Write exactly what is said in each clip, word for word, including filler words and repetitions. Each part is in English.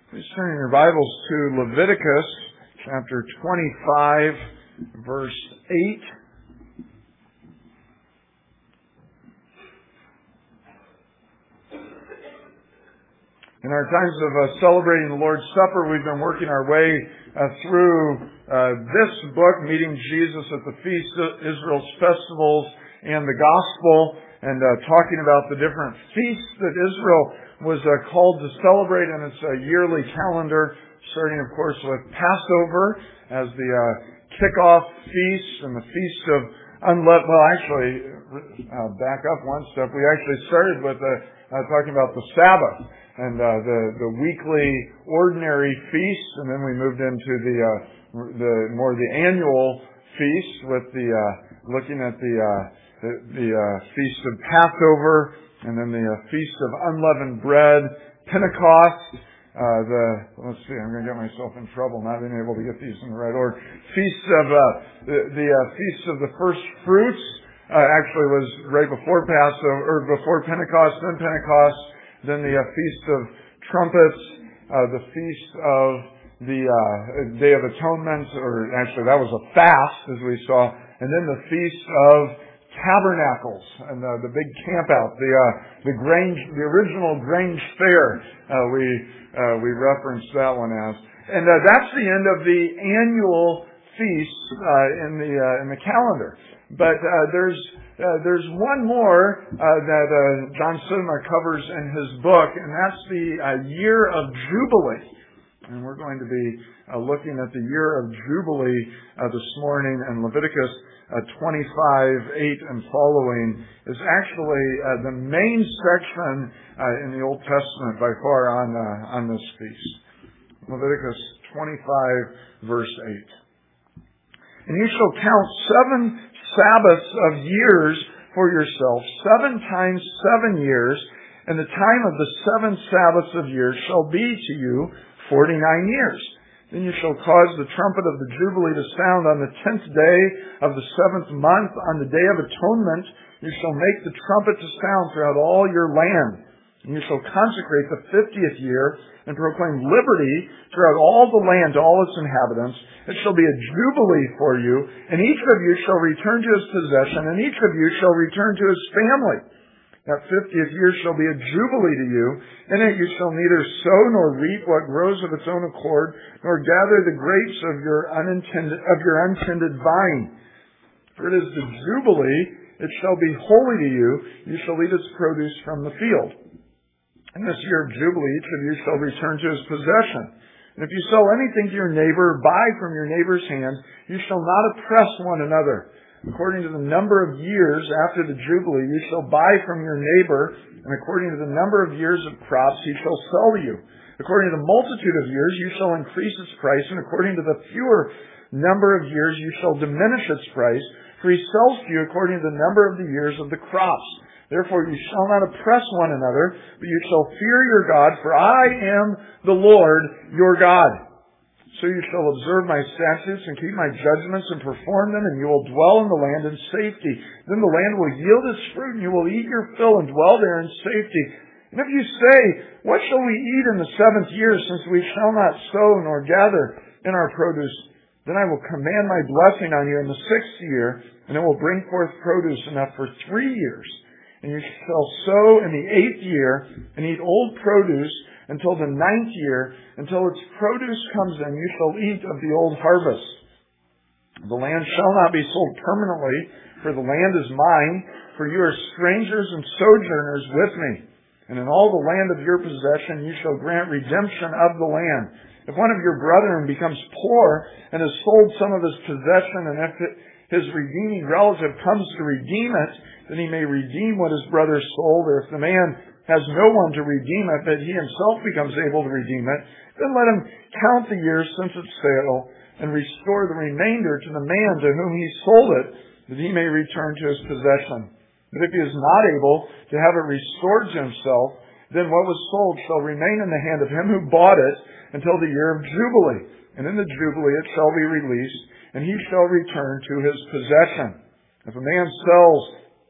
Please turn your Bibles to Leviticus chapter twenty-five, verse eight. In our times of uh, celebrating the Lord's Supper, we've been working our way uh, through uh, this book, meeting Jesus at the Feast of Israel's festivals and the Gospel, and uh, talking about the different feasts that Israel was uh, called to celebrate in its uh, yearly calendar, starting, of course, with Passover as the uh, kickoff feast and the Feast of Unleavened. Well, actually, uh, back up one step. We actually started with uh, uh, talking about the Sabbath and uh, the the weekly ordinary feast, and then we moved into the uh, the more the annual feast with the uh, looking at the uh, the, the uh, Feast of Passover. And then the uh, Feast of Unleavened Bread, Pentecost, uh, the, let's see, I'm going to get myself in trouble not being able to get these in the right order. Feast of, uh, the, the uh, Feast of the First Fruits, uh, actually was right before Passover, or before Pentecost, then Pentecost, then the uh, Feast of Trumpets, uh, the Feast of the uh, Day of Atonement, or actually that was a fast, as we saw, and then the Feast of Tabernacles and uh, the big camp out, the uh, the Grange, the original Grange Fair. Uh, we uh, we referenced that one as, and uh, that's the end of the annual feasts uh, in the uh, in the calendar. But uh, there's uh, there's one more uh, that uh, John Sidema covers in his book, and that's the uh, year of Jubilee. And we're going to be uh, looking at the year of Jubilee uh, this morning, and Leviticus Uh, twenty-five, eight and following is actually uh, the main section uh, in the Old Testament by far on uh, on this feast. Leviticus twenty-five, verse eight. And you shall count seven Sabbaths of years for yourself, seven times seven years, and the time of the seven Sabbaths of years shall be to you forty-nine years. Then you shall cause the trumpet of the Jubilee to sound on the tenth day of the seventh month. On the day of atonement, you shall make the trumpet to sound throughout all your land. And you shall consecrate the fiftieth year and proclaim liberty throughout all the land to all its inhabitants. It shall be a jubilee for you, and each of you shall return to his possession, and each of you shall return to his family. That fiftieth year shall be a jubilee to you. In it you shall neither sow nor reap what grows of its own accord, nor gather the grapes of your unintended of your untended vine. For it is the jubilee; it shall be holy to you. You shall eat its produce from the field. In this year of jubilee, each of you shall return to his possession. And if you sell anything to your neighbor, buy from your neighbor's hand. You shall not oppress one another. According to the number of years after the Jubilee, you shall buy from your neighbor, and according to the number of years of crops, he shall sell to you. According to the multitude of years, you shall increase its price, and according to the fewer number of years, you shall diminish its price, for he sells to you according to the number of the years of the crops. Therefore you shall not oppress one another, but you shall fear your God, for I am the Lord your God. So you shall observe my statutes and keep my judgments and perform them, and you will dwell in the land in safety. Then the land will yield its fruit, and you will eat your fill and dwell there in safety. And if you say, what shall we eat in the seventh year, since we shall not sow nor gather in our produce? Then I will command my blessing on you in the sixth year, and it will bring forth produce enough for three years. And you shall sow in the eighth year, and eat old produce, until the ninth year, until its produce comes in, you shall eat of the old harvest. The land shall not be sold permanently, for the land is mine, for you are strangers and sojourners with me. And in all the land of your possession you shall grant redemption of the land. If one of your brethren becomes poor and has sold some of his possession, and if his redeeming relative comes to redeem it, then he may redeem what his brother sold. Or if the man has no one to redeem it, but he himself becomes able to redeem it, then let him count the years since its sale, and restore the remainder to the man to whom he sold it, that he may return to his possession. But if he is not able to have it restored to himself, then what was sold shall remain in the hand of him who bought it until the year of Jubilee. And in the Jubilee it shall be released, and he shall return to his possession. If a man sells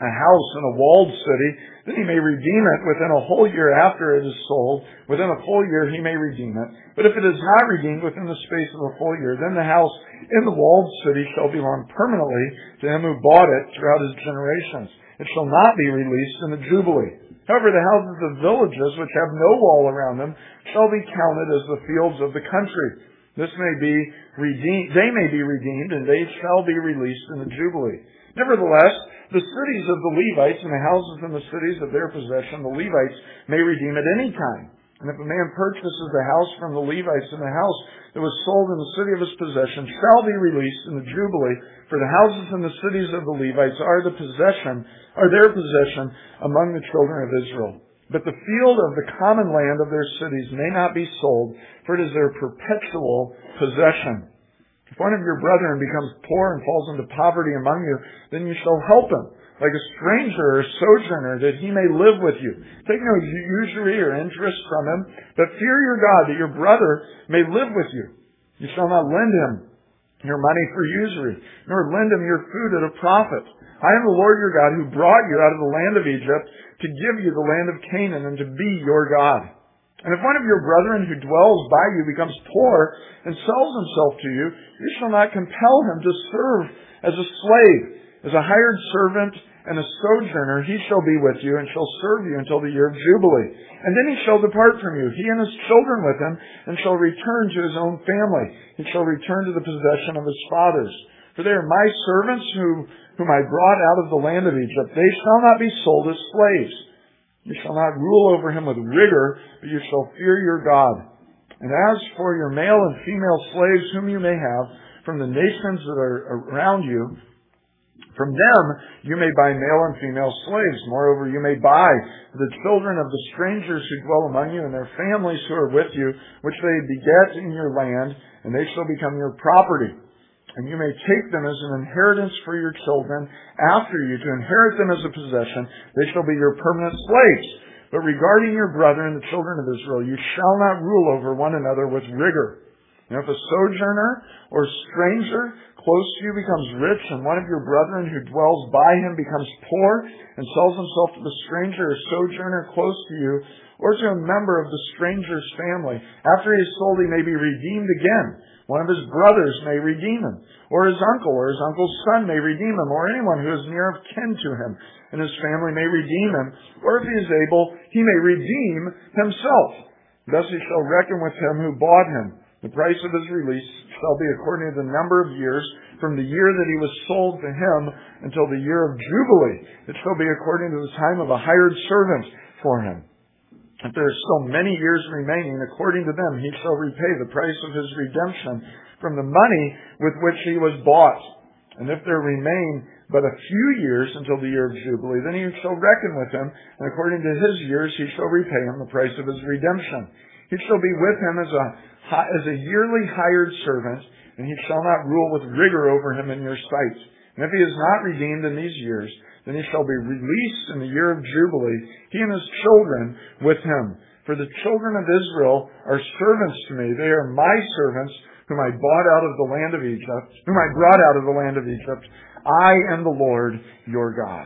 a house in a walled city, then he may redeem it within a whole year after it is sold. Within a full year he may redeem it. But if it is not redeemed within the space of a full year, then the house in the walled city shall belong permanently to him who bought it throughout his generations. It shall not be released in the Jubilee. However, the houses of villages which have no wall around them shall be counted as the fields of the country. This may be redeemed, they may be redeemed, and they shall be released in the Jubilee. Nevertheless, the cities of the Levites and the houses in the cities of their possession, the Levites may redeem at any time. And if a man purchases the house from the Levites, and the house that was sold in the city of his possession shall be released in the Jubilee, for the houses and the cities of the Levites are the possession, are their possession among the children of Israel. But the field of the common land of their cities may not be sold, for it is their perpetual possession. If one of your brethren becomes poor and falls into poverty among you, then you shall help him, like a stranger or sojourner, that he may live with you. Take no usury or interest from him, but fear your God, that your brother may live with you. You shall not lend him your money for usury, nor lend him your food at a profit. I am the Lord your God, who brought you out of the land of Egypt to give you the land of Canaan and to be your God. And if one of your brethren who dwells by you becomes poor and sells himself to you, you shall not compel him to serve as a slave. As a hired servant and a sojourner, he shall be with you and shall serve you until the year of Jubilee. And then he shall depart from you, he and his children with him, and shall return to his own family. He shall return to the possession of his fathers. For they are my servants who, whom I brought out of the land of Egypt. They shall not be sold as slaves. You shall not rule over him with rigor, but you shall fear your God. And as for your male and female slaves whom you may have from the nations that are around you, from them you may buy male and female slaves. Moreover, you may buy the children of the strangers who dwell among you and their families who are with you, which they beget in your land, and they shall become your property. And you may take them as an inheritance for your children after you, to inherit them as a possession. They shall be your permanent slaves. But regarding your brethren, the children of Israel, you shall not rule over one another with rigor. And if a sojourner or stranger close to you becomes rich, and one of your brethren who dwells by him becomes poor, and sells himself to the stranger or sojourner close to you, or to a member of the stranger's family, after he is sold he may be redeemed again. One of his brothers may redeem him, or his uncle, or his uncle's son may redeem him, or anyone who is near of kin to him, and his family may redeem him, or if he is able, he may redeem himself. Thus he shall reckon with him who bought him. The price of his release shall be according to the number of years, from the year that he was sold to him until the year of Jubilee. It shall be according to the time of a hired servant for him. If there are still many years remaining, according to them he shall repay the price of his redemption from the money with which he was bought. And if there remain but a few years until the year of Jubilee, then he shall reckon with him, and according to his years he shall repay him the price of his redemption. He shall be with him as a as a yearly hired servant, and he shall not rule with rigor over him in your sight. And if he is not redeemed in these years, then he shall be released in the year of Jubilee, he and his children with him. For the children of Israel are servants to me. They are my servants, whom I bought out of the land of Egypt, whom I brought out of the land of Egypt. I am the Lord your God.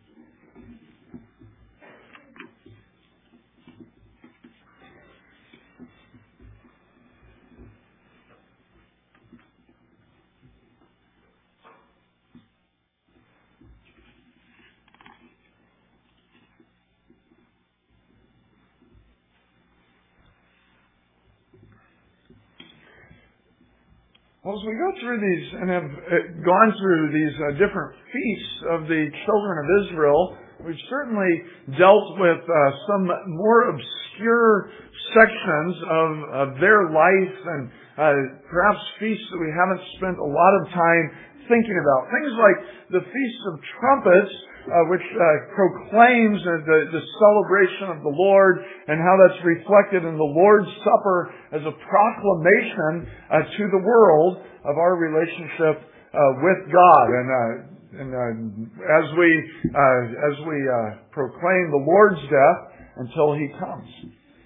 Well, as we go through these and have gone through these uh, different feasts of the children of Israel, we've certainly dealt with uh, some more obscure sections of, of their life and uh, perhaps feasts that we haven't spent a lot of time thinking about. Things like the Feast of Trumpets, Uh, which uh, proclaims uh, the, the celebration of the Lord, and how that's reflected in the Lord's Supper as a proclamation uh, to the world of our relationship uh, with God. And, uh, and uh, as we uh, as we uh, proclaim the Lord's death until He comes.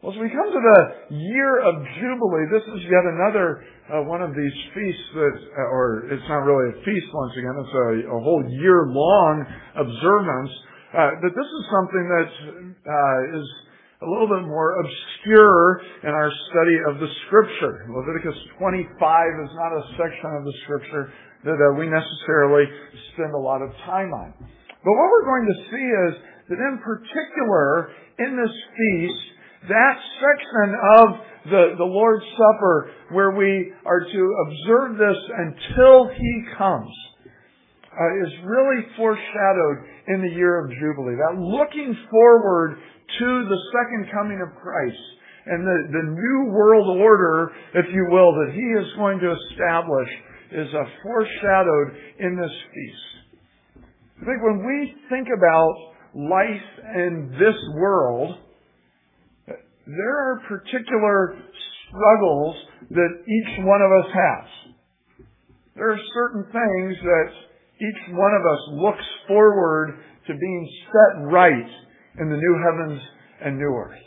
Well, as we come to the year of Jubilee, this is yet another uh, one of these feasts that, uh, or it's not really a feast once again, it's a, a whole year-long observance, uh, but this is something that uh, is a little bit more obscure in our study of the Scripture. Leviticus twenty-five is not a section of the Scripture that uh, we necessarily spend a lot of time on. But what we're going to see is that in particular, in this feast, that section of the, the Lord's Supper where we are to observe this until He comes uh, is really foreshadowed in the year of Jubilee. That looking forward to the second coming of Christ and the, the new world order, if you will, that He is going to establish is uh, foreshadowed in this feast. I think when we think about life in this world, there are particular struggles that each one of us has. There are certain things that each one of us looks forward to being set right in the new heavens and new earth.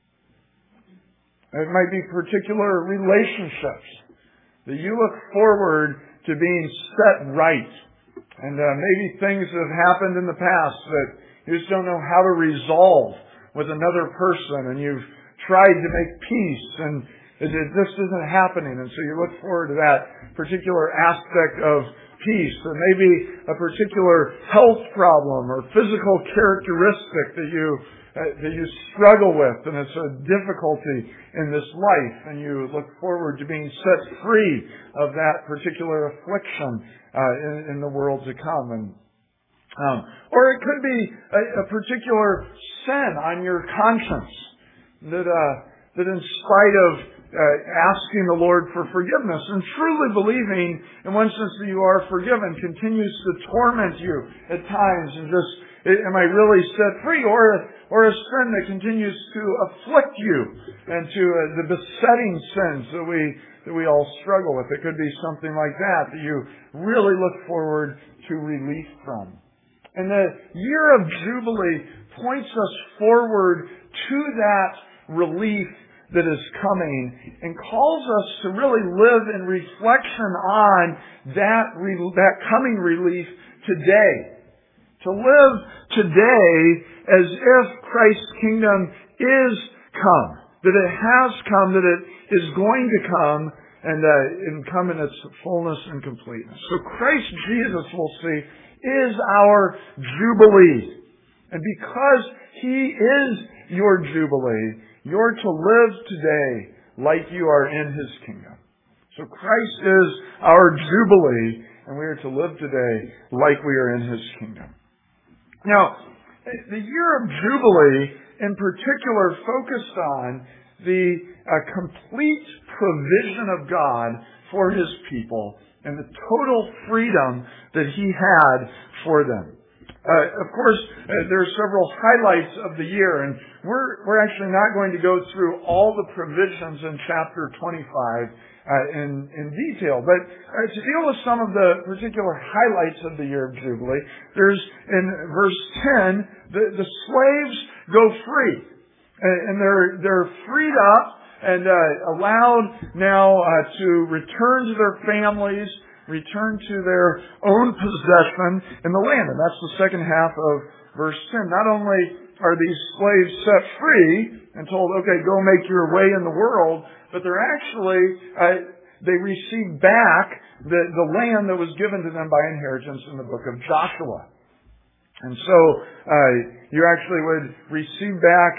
It might be particular relationships that you look forward to being set right. And uh, maybe things that have happened in the past that you just don't know how to resolve with another person, and you've tried to make peace, and it, it, this isn't happening, and so you look forward to that particular aspect of peace. Or maybe a particular health problem or physical characteristic that you uh, that you struggle with, and it's a difficulty in this life, and you look forward to being set free of that particular affliction uh, in, in the world to come. And um, or it could be a, a particular sin on your conscience that uh, that in spite of uh, asking the Lord for forgiveness and truly believing in one sense that you are forgiven continues to torment you at times, and just, am I really set free? Or or a sin that continues to afflict you, and to uh, the besetting sins that we that we all struggle with. It could be something like that that you really look forward to relief from. And the year of Jubilee points us forward to that relief that is coming, and calls us to really live in reflection on that, that coming relief today. To live today as if Christ's kingdom is come, that it has come, that it is going to come, and, uh, and come in its fullness and completeness. So Christ Jesus, we'll see, is our Jubilee. And because He is your Jubilee, you're to live today like you are in His kingdom. So Christ is our Jubilee, and we are to live today like we are in His kingdom. Now, the year of Jubilee in particular focused on the uh, complete provision of God for His people and the total freedom that He had for them. Uh, of course, uh, there are several highlights of the year, and we're we're actually not going to go through all the provisions in chapter twenty-five uh, in in detail. But uh, to deal with some of the particular highlights of the year of Jubilee, there's in verse ten, the, the slaves go free, uh, and they're they're freed up and uh, allowed now uh, to return to their families, return to their own possession in the land. And that's the second half of verse ten. Not only are these slaves set free and told, okay, go make your way in the world, but they're actually, uh, they receive back the, the land that was given to them by inheritance in the book of Joshua. And so, uh, you actually would receive back,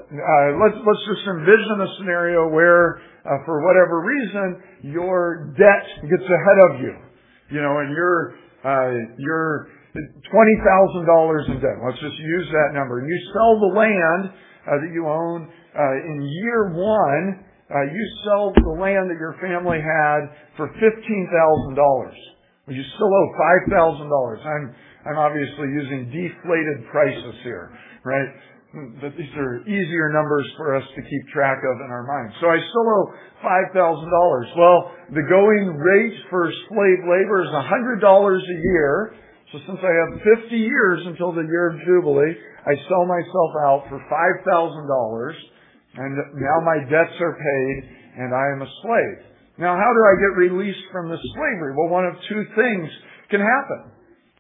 uh, let's, let's just envision a scenario where, uh, for whatever reason, your debt gets ahead of you. You know, and you're, uh, you're twenty thousand dollars in debt. Let's just use that number. And you sell the land, uh, that you own, uh, in year one, uh, you sell the land that your family had for fifteen thousand dollars. Well, you still owe five thousand dollars. I'm, I'm obviously using deflated prices here, right? But these are easier numbers for us to keep track of in our minds. So I still owe five thousand dollars. Well, the going rate for slave labor is one hundred dollars a year. So since I have fifty years until the year of Jubilee, I sell myself out for five thousand dollars And now my debts are paid and I am a slave. Now, how do I get released from this slavery? Well, one of two things can happen.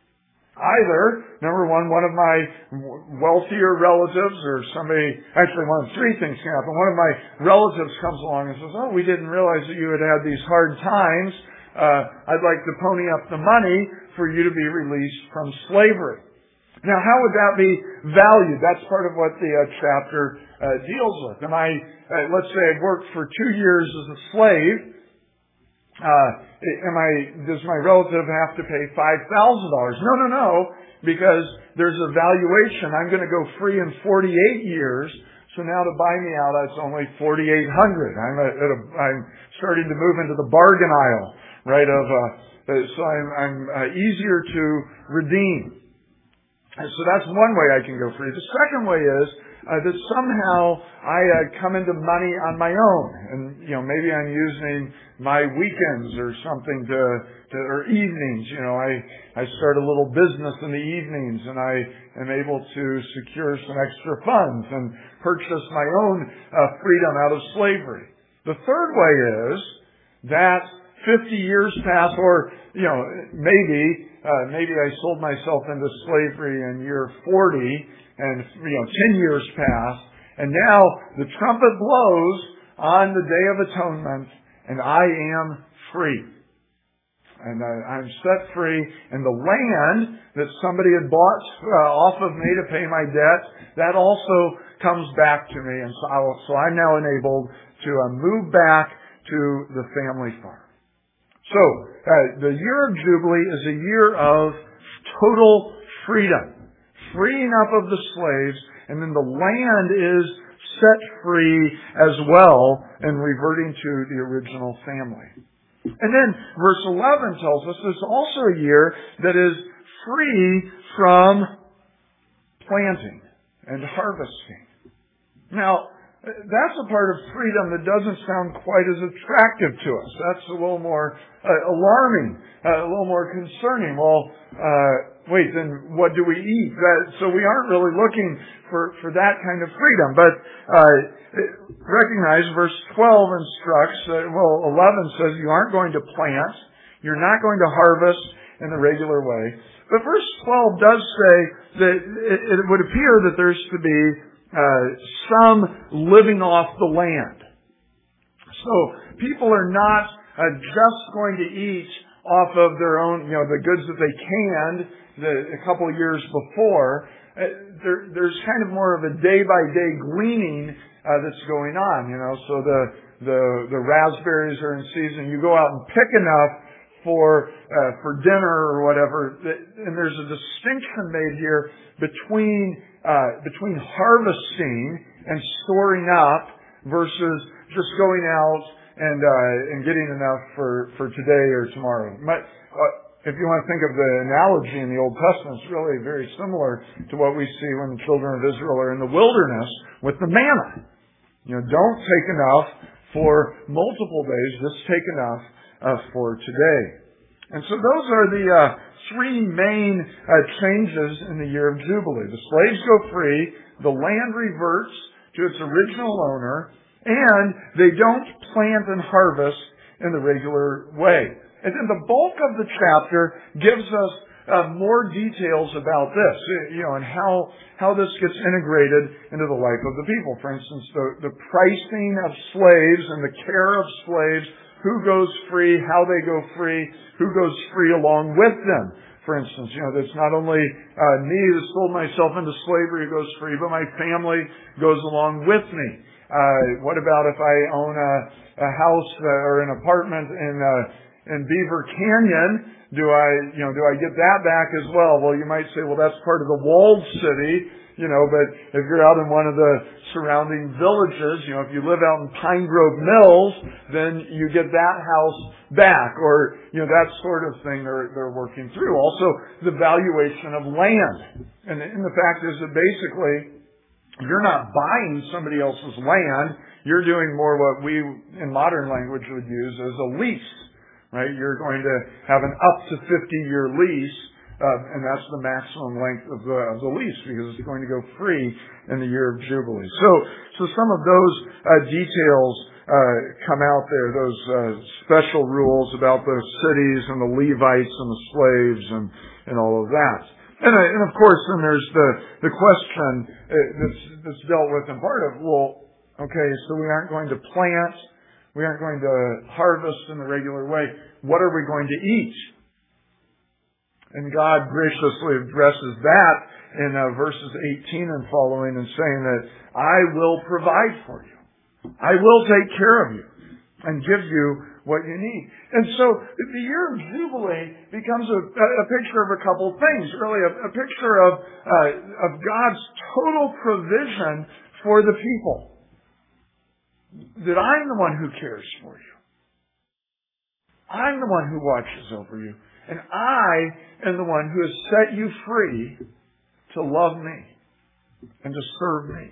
Either, number one, one of my wealthier relatives or somebody, actually one of three things can happen. One of my relatives comes along and says, oh, we didn't realize that you had had these hard times. Uh, I'd like to pony up the money for you to be released from slavery. Now, how would that be valued? That's part of what the uh, chapter uh, deals with. Am I, uh, let's say I've worked for two years as a slave. Uh, am I, does my relative have to pay five thousand dollars? No, no, no, because there's a valuation. I'm going to go free in forty-eight years. So now to buy me out, it's only forty-eight hundred. I'm a, at a, I'm starting to move into the bargain aisle, right? Of uh, so I'm, I'm uh, easier to redeem. And so that's one way I can go free. The second way is uh, that somehow I uh, come into money on my own, and you know maybe I'm using my weekends or something to, to or evenings. You know, I I start a little business in the evenings, and I am able to secure some extra funds and purchase my own uh, freedom out of slavery. The third way is that fifty years pass, or you know maybe. Uh, maybe I sold myself into slavery in year forty, and you know, ten years pass, and now the trumpet blows on the Day of Atonement, and I am free. And uh, I'm set free, and the land that somebody had bought uh, off of me to pay my debt, that also comes back to me, and so, I will, so I'm now enabled to uh, move back to the family farm. So, uh, the year of Jubilee is a year of total freedom. Freeing up of the slaves, and then the land is set free as well and reverting to the original family. And then verse eleven tells us it's also a year that is free from planting and harvesting. Now, that's a part of freedom that doesn't sound quite as attractive to us. That's a little more uh, alarming, uh, a little more concerning. Well, uh, wait, then what do we eat? That, so we aren't really looking for, for that kind of freedom. But uh, recognize verse twelve instructs, uh, well, eleven says you aren't going to plant, you're not going to harvest in the regular way. But verse twelve does say that it, it would appear that there's to be Uh, some living off the land. So people are not uh, just going to eat off of their own, you know, the goods that they canned the, a couple of years before. Uh, there, there's kind of more of a day-by-day gleaning uh, that's going on, you know. So the, the, the raspberries are in season. You go out and pick enough for uh, for dinner or whatever, and there's a distinction made here between uh, between harvesting and storing up versus just going out and uh, and getting enough for, for today or tomorrow. My, uh, if you want to think of the analogy in the Old Testament, it's really very similar to what we see when the children of Israel are in the wilderness with the manna. You know, don't take enough for multiple days, just take enough Uh, for today. And so those are the uh, three main uh, changes in the year of Jubilee. The slaves go free, the land reverts to its original owner, and they don't plant and harvest in the regular way. And then the bulk of the chapter gives us uh, more details about this, you know, and how how this gets integrated into the life of the people. For instance, the, the pricing of slaves and the care of slaves, who goes free, how they go free, who goes free along with them. For instance, you know, it's not only uh, me that sold myself into slavery who goes free, but my family goes along with me. Uh, what about if I own a, a house uh, or an apartment in uh, in Beaver Canyon? Do I, you know, do I get that back as well? Well, you might say, well, that's part of the walled city. You know, but if you're out in one of the surrounding villages, you know, if you live out in Pine Grove Mills, then you get that house back, or, you know, that sort of thing they're, they're working through. Also, the valuation of land. And, and the fact is that basically, you're not buying somebody else's land. You're doing more what we, in modern language, would use as a lease, right? You're going to have an up to fifty year lease Uh, and that's the maximum length of the, of the lease because it's going to go free in the year of Jubilee. So, so some of those uh, details uh, come out there, those uh, special rules about the cities and the Levites and the slaves and, and all of that. And, uh, and of course, then there's the, the question uh, that's, that's dealt with in part of, well, okay, so we aren't going to plant, we aren't going to harvest in the regular way. What are we going to eat? And God graciously addresses that in uh, verses eighteen and following and saying that I will provide for you. I will take care of you and give you what you need. And so the year of Jubilee becomes a, a picture of a couple things, really a, a picture of, uh, of God's total provision for the people. That I'm the one who cares for you. I'm the one who watches over you. And I am the one who has set you free to love me and to serve me.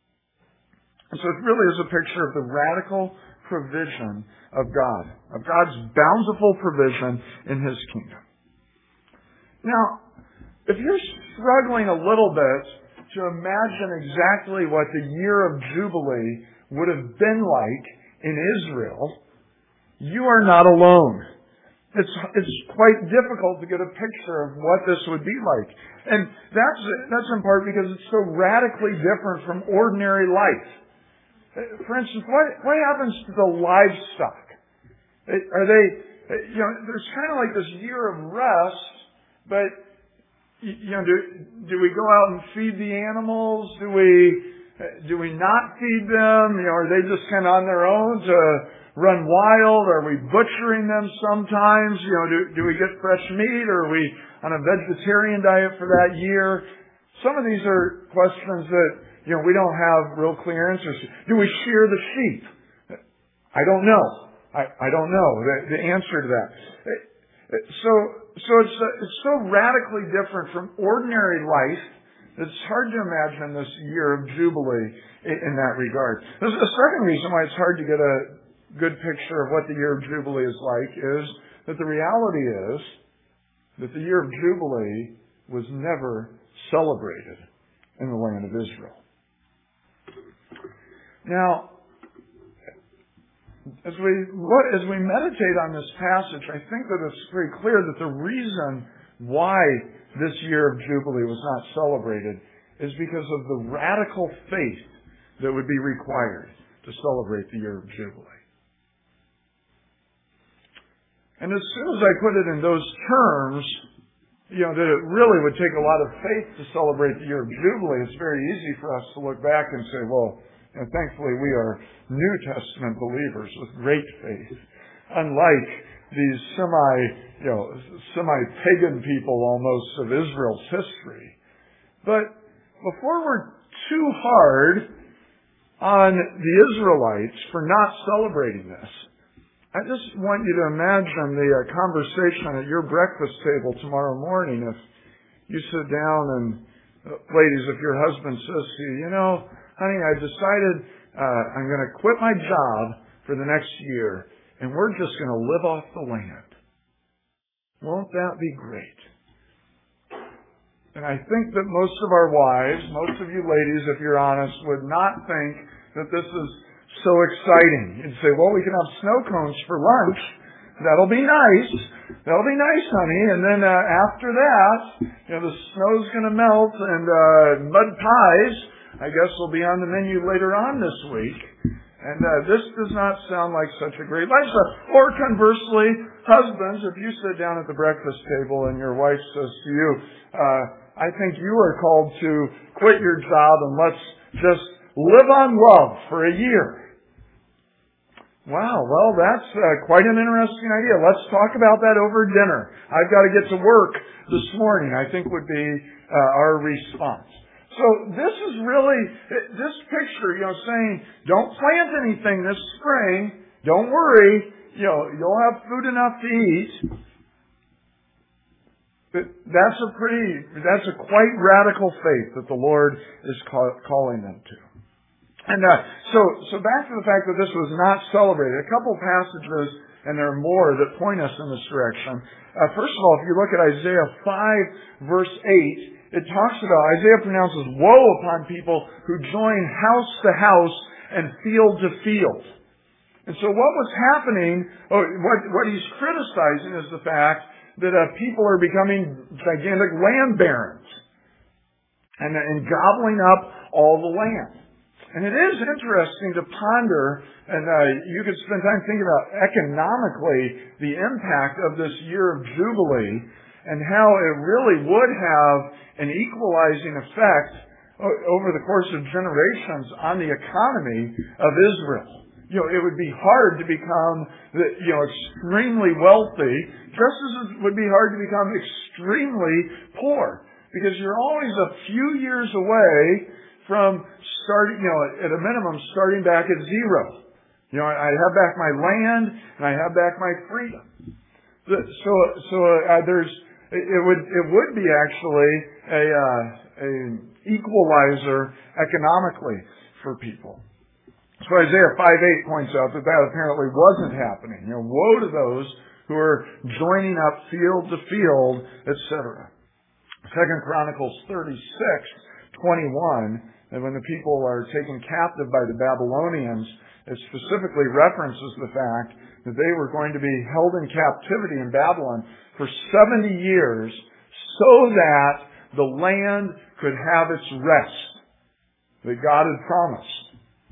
And so it really is a picture of the radical provision of God, of God's bountiful provision in His kingdom. Now, if you're struggling a little bit to imagine exactly what the year of Jubilee would have been like in Israel, you are not alone. It's, it's quite difficult to get a picture of what this would be like. And that's, that's in part because it's so radically different from ordinary life. For instance, what, what happens to the livestock? Are they, you know, there's kind of like this year of rest, but, you know, do, do we go out and feed the animals? Do we, do we not feed them? You know, are they just kind of on their own to run wild? Are we butchering them sometimes? You know, do, do we get fresh meat? Or are we on a vegetarian diet for that year? Some of these are questions that, you know, we don't have real clear answers to. Do we shear the sheep? I don't know. I, I don't know the, the answer to that. So, so it's, it's so radically different from ordinary life that it's hard to imagine this year of Jubilee in, in that regard. There's a second reason why it's hard to get a good picture of what the year of Jubilee is like is that the reality is that the year of Jubilee was never celebrated in the land of Israel. Now, as we look, as we meditate on this passage, I think that it's very clear that the reason why this year of Jubilee was not celebrated is because of the radical faith that would be required to celebrate the year of Jubilee. And as soon as I put it in those terms, you know, that it really would take a lot of faith to celebrate the year of Jubilee, it's very easy for us to look back and say, well, and thankfully we are New Testament believers with great faith. Unlike these semi, you know, semi-pagan people almost of Israel's history. But before we're too hard on the Israelites for not celebrating this, I just want you to imagine the uh, conversation at your breakfast table tomorrow morning if you sit down and, uh, ladies, if your husband says to you, you know, honey, I've decided uh, I'm going to quit my job for the next year, and we're just going to live off the land. Won't that be great? And I think that most of our wives, most of you ladies, if you're honest, would not think that this is so exciting. You'd say, well, we can have snow cones for lunch. That'll be nice. That'll be nice, honey. And then uh, after that, you know, the snow's going to melt and uh, mud pies, I guess, will be on the menu later on this week. And uh, this does not sound like such a great lifestyle. Or conversely, husbands, if you sit down at the breakfast table and your wife says to you, uh, I think you are called to quit your job and let's just live on love for a year. Wow, well, that's uh, quite an interesting idea. Let's talk about that over dinner. I've got to get to work this morning, I think would be uh, our response. So this is really, this picture, you know, saying, don't plant anything this spring. Don't worry. You know, you'll have food enough to eat. But that's a pretty, that's a quite radical faith that the Lord is call, calling them to. And uh, so, so back to the fact that this was not celebrated. A couple passages and there are more that point us in this direction. Uh, first of all, if you look at Isaiah five, verse eight, it talks about, Isaiah pronounces woe upon people who join house to house and field to field. And so what was happening, oh, what, what he's criticizing is the fact that uh, people are becoming gigantic land barons and, and gobbling up all the land. And it is interesting to ponder, and uh, you could spend time thinking about economically the impact of this year of Jubilee and how it really would have an equalizing effect over the course of generations on the economy of Israel. You know, it would be hard to become, you know, extremely wealthy, just as it would be hard to become extremely poor, because you're always a few years away from starting, you know, at a minimum, starting back at zero. You know, I have back my land and I have back my freedom. So, so uh, there's, it would, it would be actually a, uh, an equalizer economically for people. So Isaiah five eight points out that that apparently wasn't happening. You know, woe to those who are joining up field to field, et cetera. Second Chronicles thirty-six twenty-one, and when the people are taken captive by the Babylonians, it specifically references the fact that they were going to be held in captivity in Babylon for seventy years so that the land could have its rest that God had promised.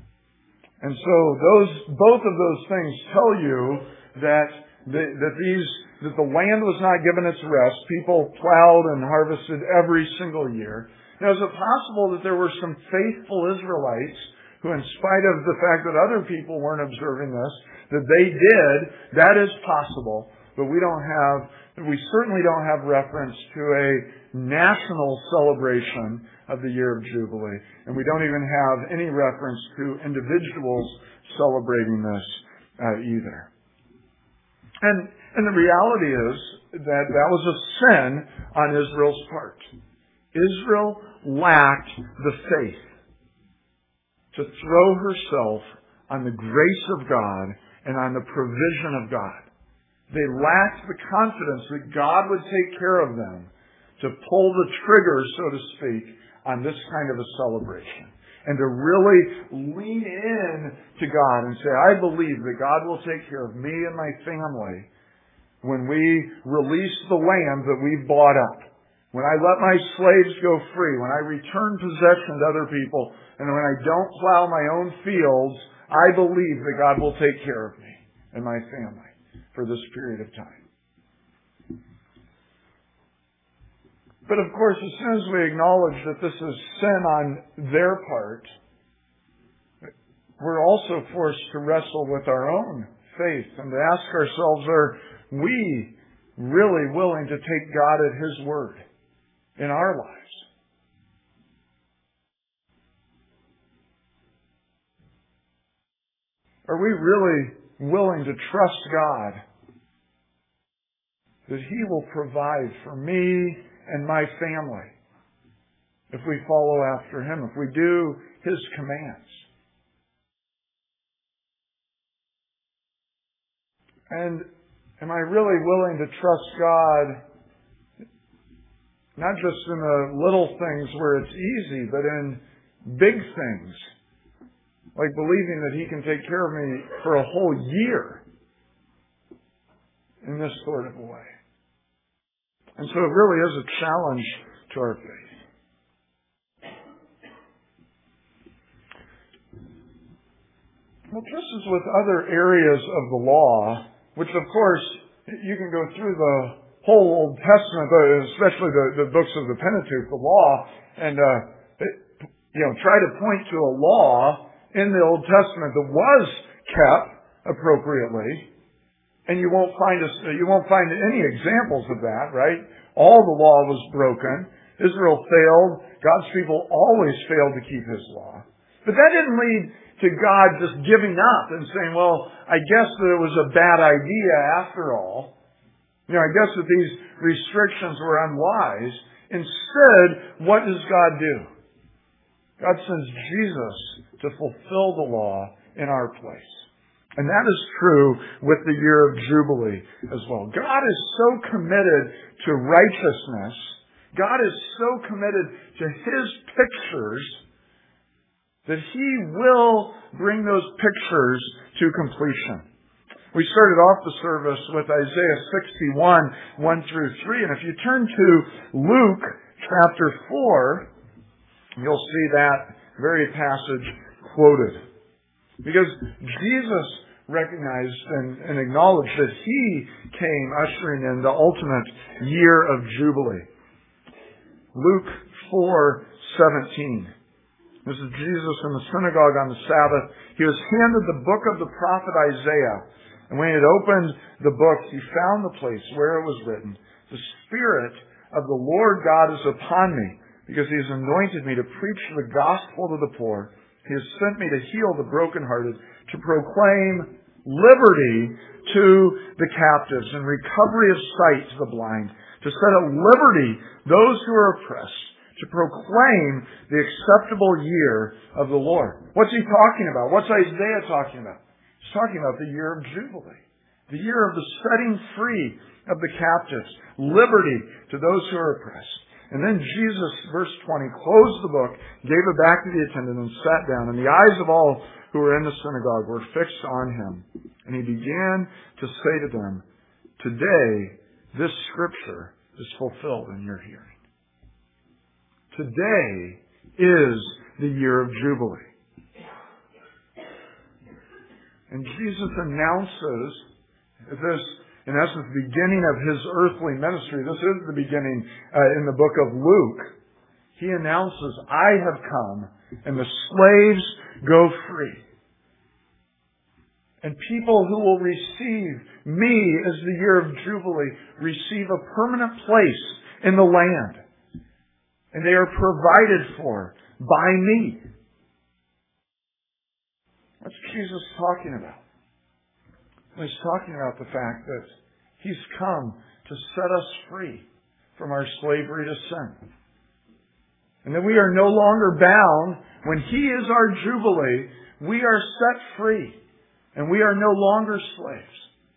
And so those, both of those things tell you that the, that these, that the land was not given its rest. People plowed and harvested every single year. Now, is it possible that there were some faithful Israelites who, in spite of the fact that other people weren't observing this, that they did? That is possible. But we don't have, we certainly don't have reference to a national celebration of the year of Jubilee. And we don't even have any reference to individuals celebrating this uh, either. And, and the reality is that that was a sin on Israel's part. Israel lacked the faith to throw herself on the grace of God and on the provision of God. They lacked the confidence that God would take care of them to pull the trigger, so to speak, on this kind of a celebration. And to really lean in to God and say, I believe that God will take care of me and my family when we release the land that we've bought up. When I let my slaves go free, when I return possession to other people, and when I don't plow my own fields, I believe that God will take care of me and my family for this period of time. But of course, as soon as we acknowledge that this is sin on their part, we're also forced to wrestle with our own faith and to ask ourselves, are we really willing to take God at His word in our lives? Are we really willing to trust God that He will provide for me and my family if we follow after Him, if we do His commands? And am I really willing to trust God not just in the little things where it's easy, but in big things, like believing that He can take care of me for a whole year in this sort of a way? And so it really is a challenge to our faith. Well, just as with other areas of the law, which of course you can go through the whole Old Testament, especially the, the books of the Pentateuch, the law, and uh, you know, try to point to a law in the Old Testament that was kept appropriately. And you won't find us, you won't find any examples of that, right? All the law was broken. Israel failed. God's people always failed to keep His law. But that didn't lead to God just giving up and saying, well, I guess that it was a bad idea after all. You know, I guess that these restrictions were unwise. Instead, what does God do? God sends Jesus to fulfill the law in our place. And that is true with the year of Jubilee as well. God is so committed to righteousness. God is so committed to His pictures that He will bring those pictures to completion. We started off the service with Isaiah sixty-one, one through three. And if you turn to Luke chapter four, you'll see that very passage quoted. Because Jesus recognized and, and acknowledged that He came ushering in the ultimate year of Jubilee. Luke four seventeen. This is Jesus in the synagogue on the Sabbath. He was handed the book of the prophet Isaiah. And when he had opened the book, he found the place where it was written, "The Spirit of the Lord God is upon me, because He has anointed me to preach the gospel to the poor. He has sent me to heal the brokenhearted, to proclaim liberty to the captives and recovery of sight to the blind, to set at liberty those who are oppressed, to proclaim the acceptable year of the Lord." What's he talking about? What's Isaiah talking about? He's talking about the year of Jubilee, the year of the setting free of the captives, liberty to those who are oppressed. And then Jesus, verse twenty, closed the book, gave it back to the attendant, and sat down. And the eyes of all who were in the synagogue were fixed on Him. And He began to say to them, "Today, this scripture is fulfilled in your hearing." Today is the year of Jubilee. And Jesus announces this, in essence, the beginning of His earthly ministry. This is the beginning uh, in the book of Luke. He announces, "I have come, and the slaves go free." And people who will receive me as the year of Jubilee receive a permanent place in the land. And they are provided for by me. What's Jesus talking about? Well, He's talking about the fact that He's come to set us free from our slavery to sin. And that we are no longer bound. When He is our Jubilee, we are set free. And we are no longer slaves.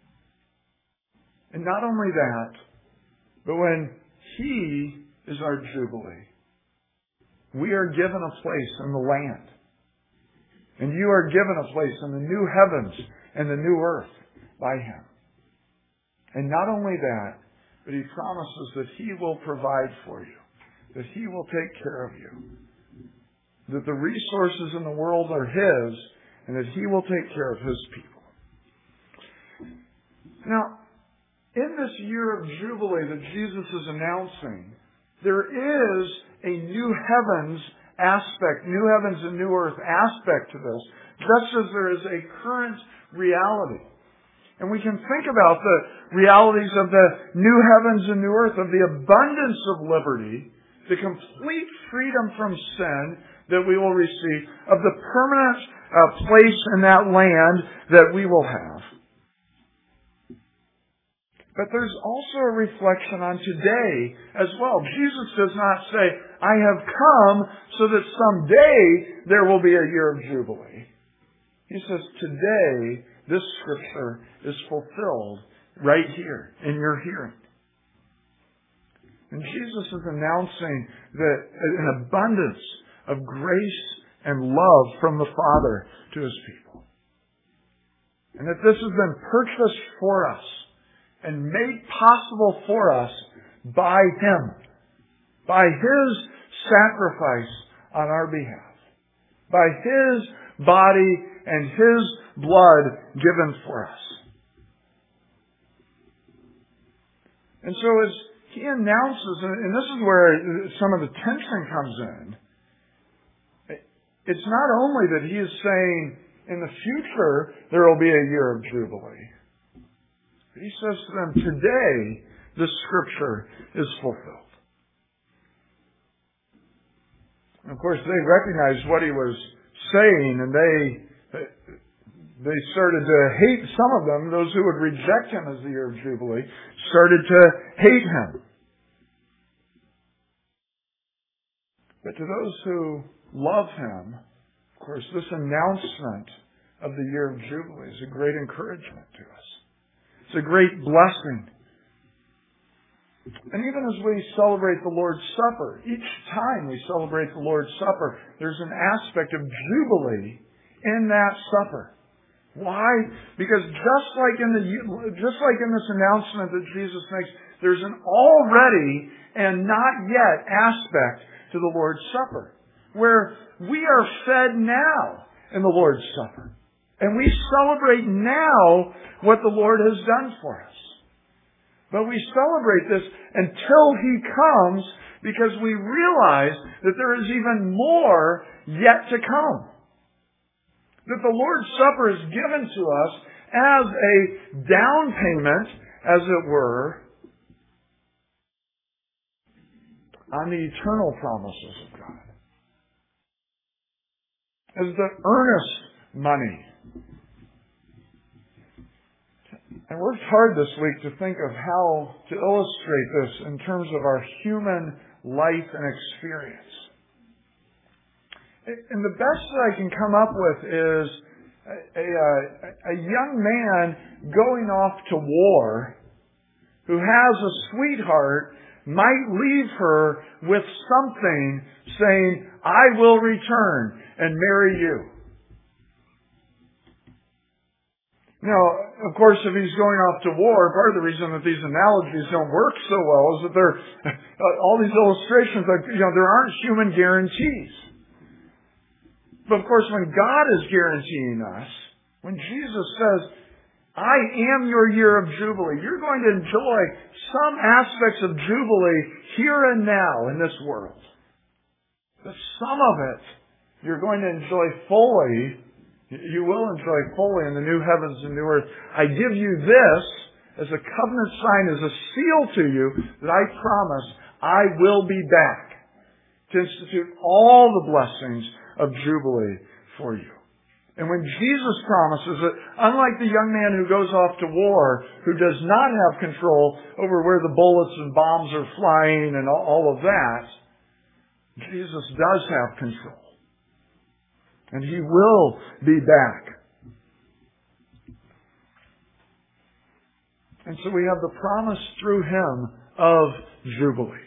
And not only that, but when He is our Jubilee, we are given a place in the land. And you are given a place in the new heavens and the new earth by Him. And not only that, but He promises that He will provide for you. That He will take care of you. That the resources in the world are His, and that He will take care of His people. Now, in this year of Jubilee that Jesus is announcing, there is a new heavens aspect, new heavens and new earth aspect to this, just as there is a current reality. And we can think about the realities of the new heavens and new earth, of the abundance of liberty, the complete freedom from sin that we will receive, of the permanent uh, place in that land that we will have. But there's also a reflection on today as well. Jesus does not say, "I have come so that someday there will be a year of Jubilee." He says, today this scripture is fulfilled right here in your hearing. And Jesus is announcing that an abundance of grace and love from the Father to His people. And that this has been purchased for us and made possible for us by Him, by His sacrifice on our behalf, by His body and His blood given for us. And so as He announces, and this is where some of the tension comes in, it's not only that He is saying in the future there will be a year of Jubilee. He says to them, today this scripture is fulfilled. And of course, they recognized what He was saying, and they they started to hate some of them. Those who would reject Him as the year of Jubilee started to hate Him. But to those who love Him, of course, this announcement of the year of Jubilee is a great encouragement to us. It's a great blessing. And even as we celebrate the Lord's Supper, each time we celebrate the Lord's Supper, there's an aspect of Jubilee in that supper. Why? Because just like in the just like in this announcement that Jesus makes, there's an already and not yet aspect to the Lord's Supper, where we are fed now in the Lord's Supper. And we celebrate now what the Lord has done for us. But we celebrate this until He comes, because we realize that there is even more yet to come. That the Lord's Supper is given to us as a down payment, as it were, on the eternal promises of God. As the earnest money. I worked hard this week to think of how to illustrate this in terms of our human life and experience. And the best that I can come up with is a, a, a young man going off to war who has a sweetheart, might leave her with something saying, "I will return and marry you." Now, of course, if he's going off to war, part of the reason that these analogies don't work so well is that they're, all these illustrations, like, you know, there aren't human guarantees. But of course, when God is guaranteeing us, when Jesus says, "I am your year of Jubilee," you're going to enjoy some aspects of Jubilee here and now in this world. But some of it you're going to enjoy fully. You will enjoy fully in the new heavens and new earth. I give you this as a covenant sign, as a seal to you, that I promise I will be back to institute all the blessings of Jubilee for you. And when Jesus promises that, unlike the young man who goes off to war, who does not have control over where the bullets and bombs are flying and all of that, Jesus does have control. And He will be back. And so we have the promise through Him of Jubilee.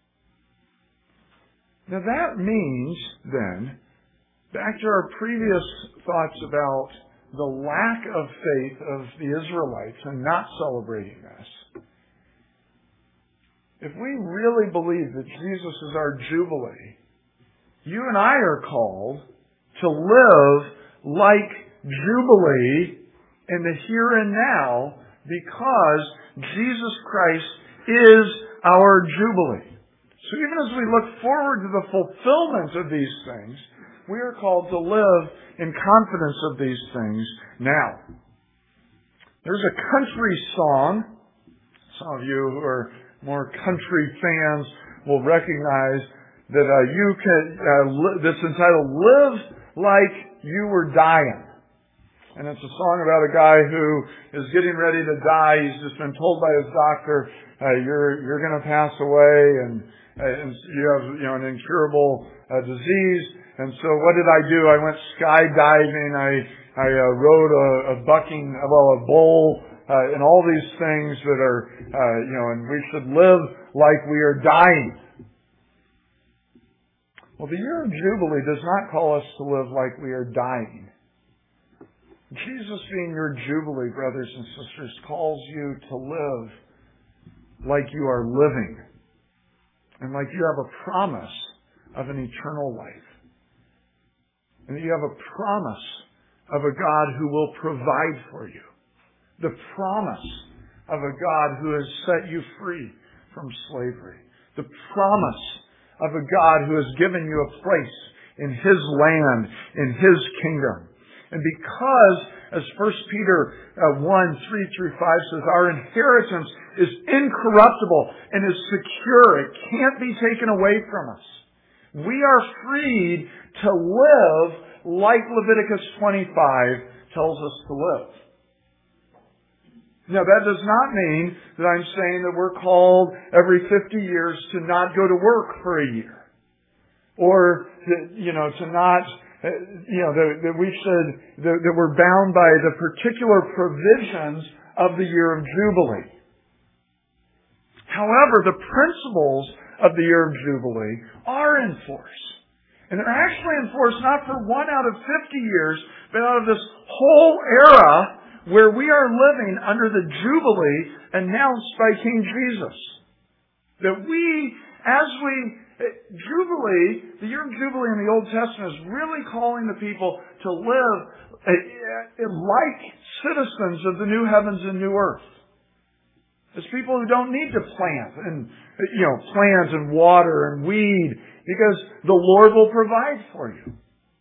Now that means, then, back to our previous thoughts about the lack of faith of the Israelites and not celebrating this. If we really believe that Jesus is our Jubilee, you and I are called to live like Jubilee in the here and now, because Jesus Christ is our Jubilee. So even as we look forward to the fulfillment of these things, we are called to live in confidence of these things now. There's a country song. Some of you who are more country fans will recognize that uh, you can. Uh, li- that's entitled "Live Like You Were Dying," and it's a song about a guy who is getting ready to die. He's just been told by his doctor, uh, "You're you're going to pass away, and, uh, and you have you know an incurable uh, disease." And so, what did I do? I went skydiving. I I uh, rode a, a bucking, well, a bull, uh, and all these things that are, uh, you know, and we should live like we are dying. Well, the year of Jubilee does not call us to live like we are dying. Jesus, being your Jubilee, brothers and sisters, calls you to live like you are living, and like you have a promise of an eternal life. And that you have a promise of a God who will provide for you. The promise of a God who has set you free from slavery. The promise of a God who has given you a place in His land, in His kingdom. And because, as First Peter one, three through five says, our inheritance is incorruptible and is secure. It can't be taken away from us. We are freed to live like Leviticus twenty-five tells us to live. Now, that does not mean that I'm saying that we're called every fifty years to not go to work for a year. Or, to, you know, to not uh, you know, that, that we should, that, that we're bound by the particular provisions of the year of Jubilee. However, the principles of the year of Jubilee are in force. And they're actually in force not for one out of fifty years, but out of this whole era where we are living under the Jubilee announced by King Jesus. That we, as we, Jubilee, the year of Jubilee in the Old Testament is really calling the people to live like citizens of the new heavens and new earth. As people who don't need to plant and, you know, plant and water and weed because the Lord will provide for you.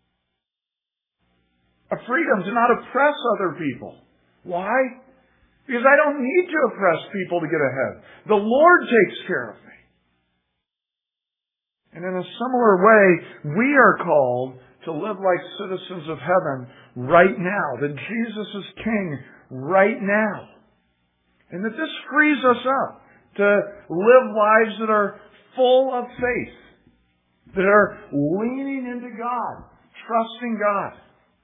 A freedom to not oppress other people. Why? Because I don't need to oppress people to get ahead. The Lord takes care of me. And in a similar way, we are called to live like citizens of heaven right now. That Jesus is King right now. And that this frees us up to live lives that are full of faith. That are leaning into God. Trusting God.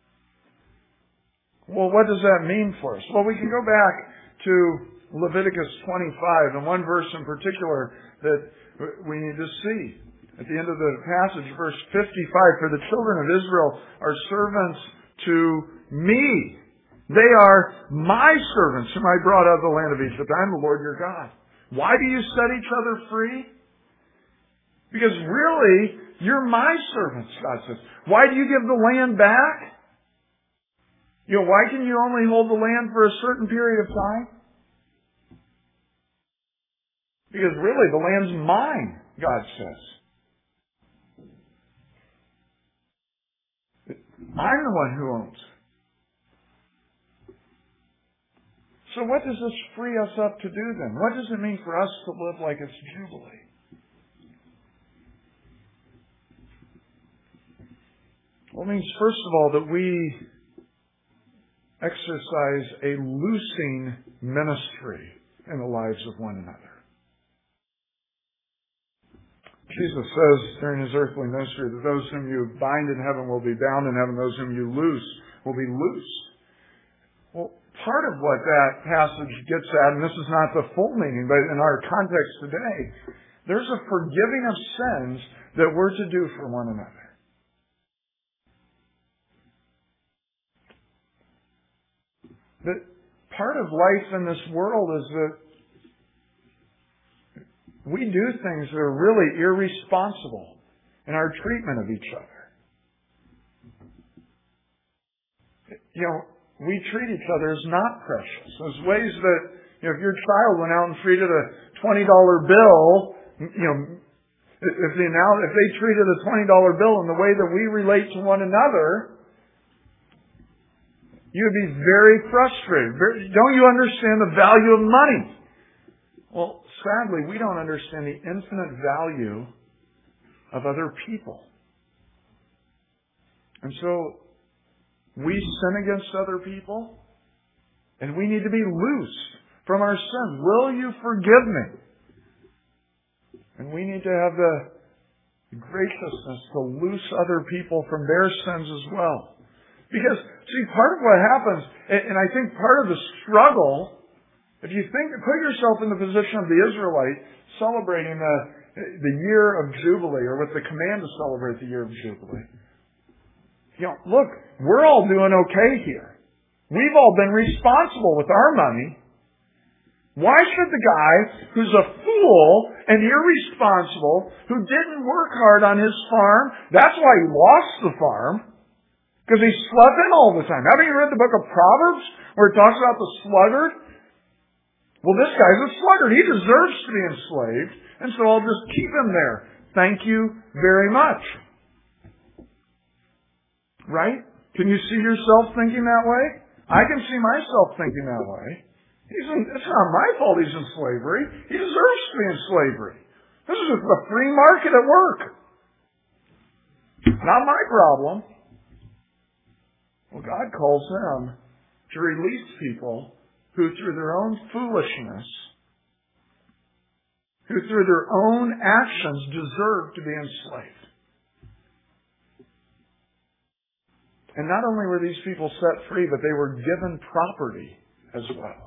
Well, what does that mean for us? Well, we can go back to Leviticus twenty-five, and one verse in particular that we need to see. At the end of the passage, verse fifty-five, for the children of Israel are servants to me. They are my servants whom I brought out of the land of Egypt. I am the Lord your God. Why do you set each other free? Because really, you're my servants, God says. Why do you give the land back? You know, why can you only hold the land for a certain period of time? Because really, the land's mine, God says. I'm the one who owns it. So what does this free us up to do then? What does it mean for us to live like it's Jubilee? Well, it means, first of all, that we exercise a loosing ministry in the lives of one another. Jesus says during his earthly ministry that those whom you bind in heaven will be bound in heaven, those whom you loose will be loosed. Well, part of what that passage gets at, and this is not the full meaning, but in our context today, there's a forgiving of sins that we're to do for one another. That part of life in this world is that we do things that are really irresponsible in our treatment of each other. You know, we treat each other as not precious. There's ways that, you know, if your child went out and treated a twenty dollar bill, you know, if they now, if they treated a twenty dollar bill in the way that we relate to one another, you would be very frustrated. Very, don't you understand the value of money? Well, sadly, we don't understand the infinite value of other people. And so, we sin against other people, and we need to be loosed from our sins. Will you forgive me? And we need to have the graciousness to loose other people from their sins as well. Because, see, part of what happens, and I think part of the struggle, if you think, put yourself in the position of the Israelite celebrating the, the year of Jubilee, or with the command to celebrate the year of Jubilee. You know, look, we're all doing okay here. We've all been responsible with our money. Why should the guy who's a fool and irresponsible, who didn't work hard on his farm, that's why he lost the farm, because he slept in all the time. Haven't you read the book of Proverbs where it talks about the sluggard? Well, this guy's a sluggard. He deserves to be enslaved, and so I'll just keep him there. Thank you very much. Right? Can you see yourself thinking that way? I can see myself thinking that way. He's in, it's not my fault he's in slavery. He deserves to be in slavery. This is a free market at work. Not my problem. Well, God calls them to release people who through their own foolishness, who through their own actions deserve to be enslaved. And not only were these people set free, but they were given property as well.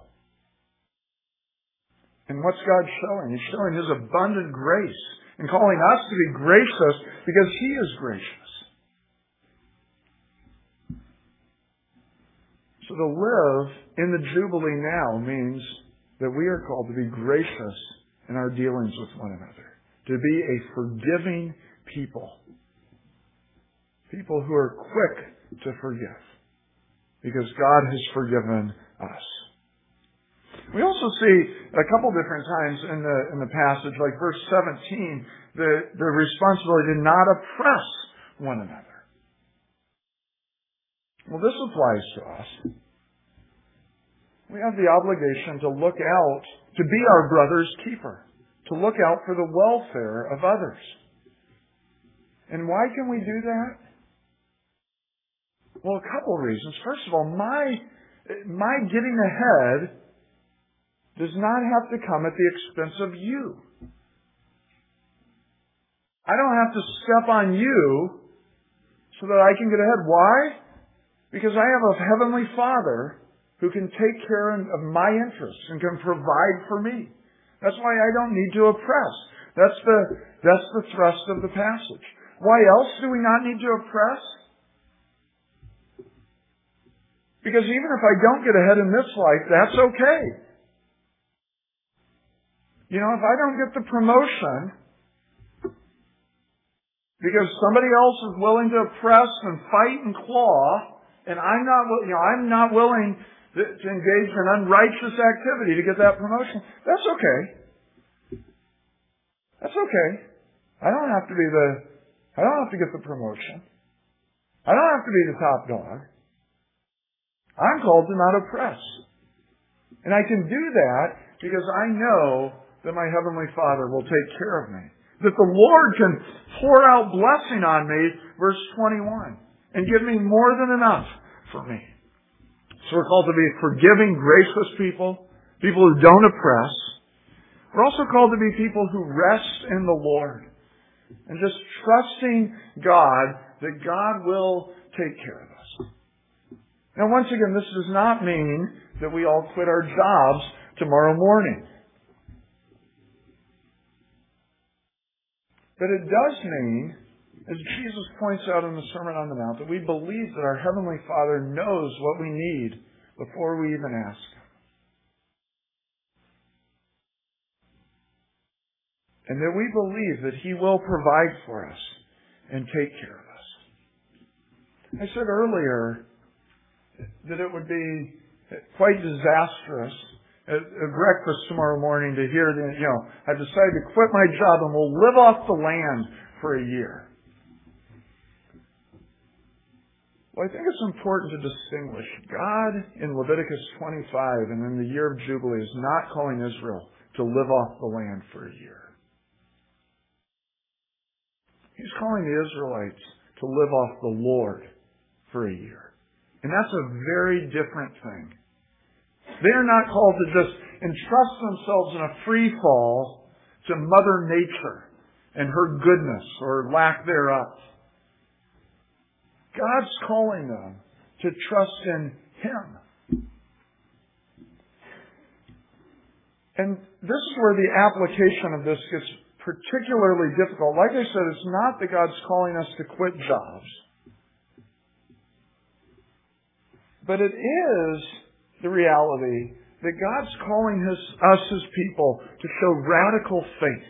And what's God showing? He's showing His abundant grace and calling us to be gracious because He is gracious. So to live in the Jubilee now means that we are called to be gracious in our dealings with one another. To be a forgiving people. People who are quick to forgive. Because God has forgiven us. We also see a couple different times in the in the passage, like verse seventeen, the, the responsibility to not oppress one another. Well, this applies to us. We have the obligation to look out, to be our brother's keeper, to look out for the welfare of others. And why can we do that? Well, a couple of reasons. First of all, my, my getting ahead does not have to come at the expense of you. I don't have to step on you so that I can get ahead. Why? Because I have a heavenly Father who can take care of my interests and can provide for me. That's why I don't need to oppress. That's the, that's the thrust of the passage. Why else do we not need to oppress? Because even if I don't get ahead in this life, that's okay. You know, if I don't get the promotion because somebody else is willing to oppress and fight and claw, and I'm not, you know, I'm not willing to engage in unrighteous activity to get that promotion, that's okay. That's okay. I don't have to be the, I don't have to get the promotion. I don't have to be the top dog. I'm called to not oppress. And I can do that because I know that my Heavenly Father will take care of me. That the Lord can pour out blessing on me, verse twenty-one, and give me more than enough for me. So we're called to be forgiving, gracious people, people who don't oppress. We're also called to be people who rest in the Lord and just trusting God that God will take care of us. Now, once again, this does not mean that we all quit our jobs tomorrow morning. But it does mean, as Jesus points out in the Sermon on the Mount, that we believe that our Heavenly Father knows what we need before we even ask Him. And that we believe that He will provide for us and take care of us. I said earlier that it would be quite disastrous at, at breakfast tomorrow morning to hear that, you know, I've decided to quit my job and we'll live off the land for a year. Well, I think it's important to distinguish. God in Leviticus twenty-five and in the year of Jubilee is not calling Israel to live off the land for a year. He's calling the Israelites to live off the Lord for a year. And that's a very different thing. They are not called to just entrust themselves in a free fall to Mother Nature and her goodness or lack thereof. God's calling them to trust in Him. And this is where the application of this gets particularly difficult. Like I said, it's not that God's calling us to quit jobs. But it is the reality that God's calling his, us, His people, to show radical faith.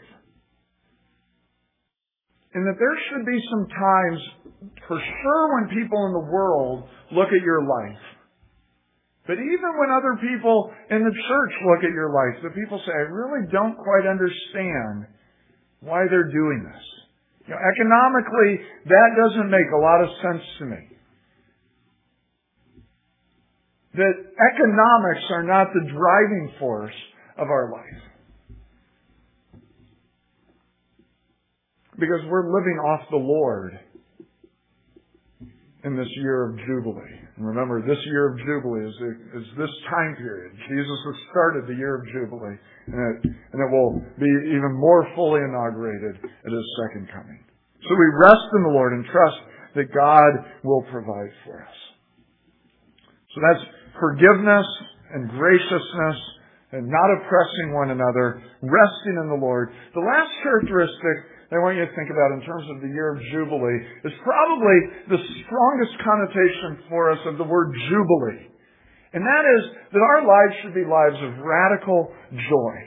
And that there should be some times, for sure, when people in the world look at your life. But even when other people in the church look at your life, the people say, I really don't quite understand why they're doing this. You know, economically, that doesn't make a lot of sense to me. That economics are not the driving force of our life. Because we're living off the Lord in this year of Jubilee. And remember, this year of Jubilee is, is this time period. Jesus has started the year of Jubilee. And it, and it will be even more fully inaugurated at His second coming. So we rest in the Lord and trust that God will provide for us. So that's forgiveness and graciousness and not oppressing one another, resting in the Lord. The last characteristic I want you to think about in terms of the year of Jubilee is probably the strongest connotation for us of the word Jubilee. And that is that our lives should be lives of radical joy.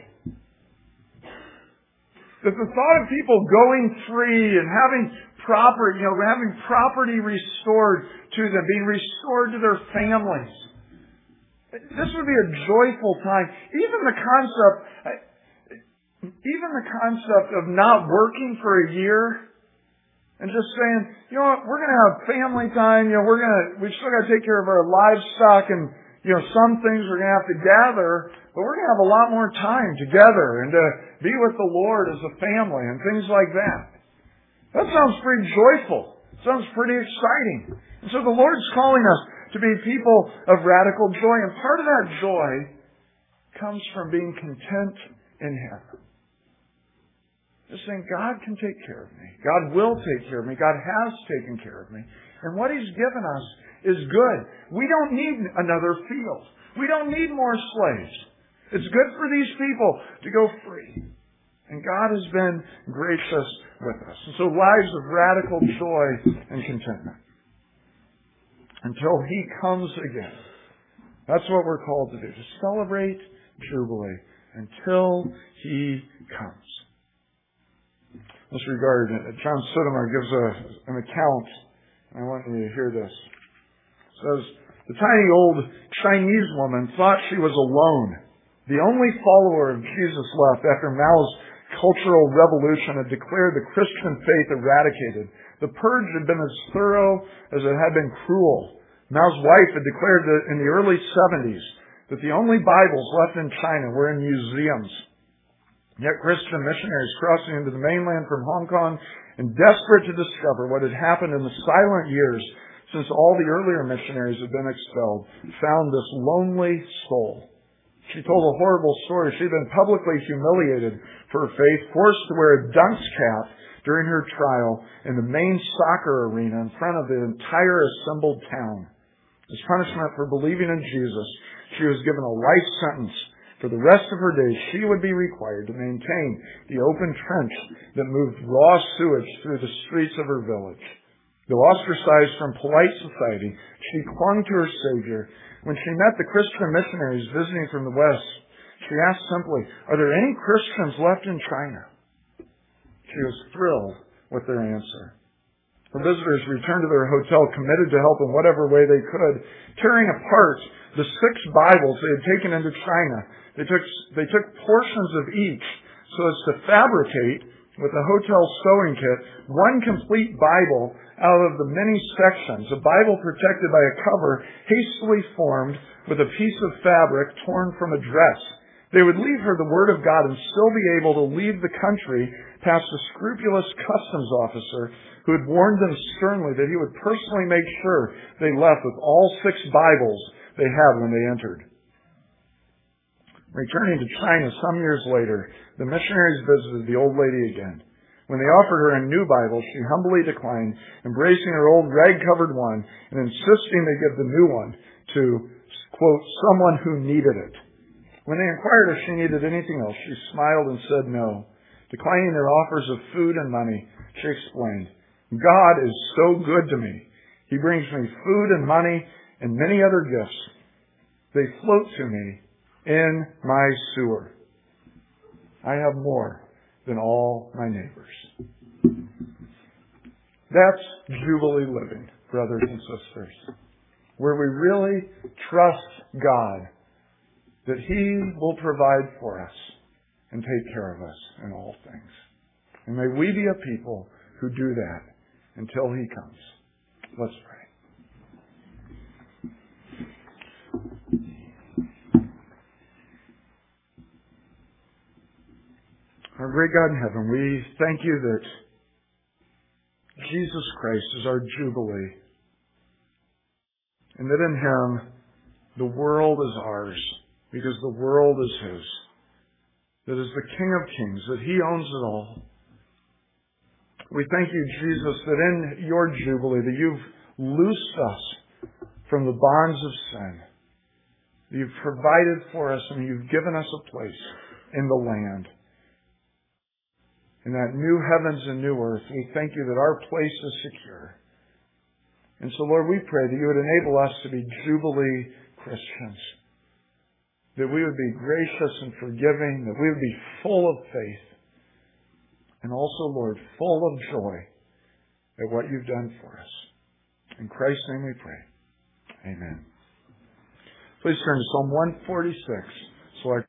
That the thought of people going free and having property, you know, having property restored to them, being restored to their families. This would be a joyful time. Even the concept, even the concept of not working for a year and just saying, you know what, we're going to have family time, you know, we're going to, we've still got to take care of our livestock and, you know, some things we're going to have to gather, but we're going to have a lot more time together and to be with the Lord as a family and things like that. That sounds pretty joyful. Sounds pretty exciting. And so the Lord's calling us to be people of radical joy. And part of that joy comes from being content in Him. Just saying, God can take care of me. God will take care of me. God has taken care of me. And what He's given us is good. We don't need another field. We don't need more slaves. It's good for these people to go free. And God has been gracious with us. And so lives of radical joy and contentment. Until He comes again. That's what we're called to do. To celebrate Jubilee until He comes. In this regard, John Sotomayor gives a, an account. I want you to hear this. It says, the tiny old Chinese woman thought she was alone. The only follower of Jesus left after Mao's Cultural Revolution had declared the Christian faith eradicated. The purge had been as thorough as it had been cruel. Mao's wife had declared that in the early seventies that the only Bibles left in China were in museums. Yet Christian missionaries crossing into the mainland from Hong Kong and desperate to discover what had happened in the silent years since all the earlier missionaries had been expelled, found this lonely soul. She told a horrible story. She had been publicly humiliated for her faith, forced to wear a dunce cap during her trial in the main soccer arena in front of the entire assembled town. As punishment for believing in Jesus, she was given a life sentence. For the rest of her days, she would be required to maintain the open trench that moved raw sewage through the streets of her village. Though ostracized from polite society, she clung to her Savior. When she met the Christian missionaries visiting from the West, she asked simply, "Are there any Christians left in China?" She was thrilled with their answer. The visitors returned to their hotel committed to help in whatever way they could, tearing apart the six Bibles they had taken into China. They took, they took portions of each so as to fabricate, with a hotel sewing kit, one complete Bible out of the many sections, a Bible protected by a cover hastily formed with a piece of fabric torn from a dress. They would leave her the Word of God and still be able to leave the country past a scrupulous customs officer who had warned them sternly that he would personally make sure they left with all six Bibles they had when they entered. Returning to China some years later, the missionaries visited the old lady again. When they offered her a new Bible, she humbly declined, embracing her old rag-covered one and insisting they give the new one to, quote, someone who needed it. When they inquired if she needed anything else, she smiled and said no. Declining their offers of food and money, she explained, God is so good to me. He brings me food and money and many other gifts. They float to me in my sewer. I have more than all my neighbors. That's Jubilee living, brothers and sisters, where we really trust God that He will provide for us and take care of us in all things. And may we be a people who do that until He comes. Let's pray. Our great God in heaven, we thank You that Jesus Christ is our Jubilee, and that in Him the world is ours, because the world is His. That is the King of Kings, that He owns it all. We thank you, Jesus, that in your Jubilee, that you've loosed us from the bonds of sin. You've provided for us and you've given us a place in the land. In that new heavens and new earth, we thank you that our place is secure. And so, Lord, we pray that you would enable us to be Jubilee Christians. That we would be gracious and forgiving, that we would be full of faith. And also, Lord, full of joy at what you've done for us. In Christ's name we pray. Amen. Please turn to Psalm one forty-six. So our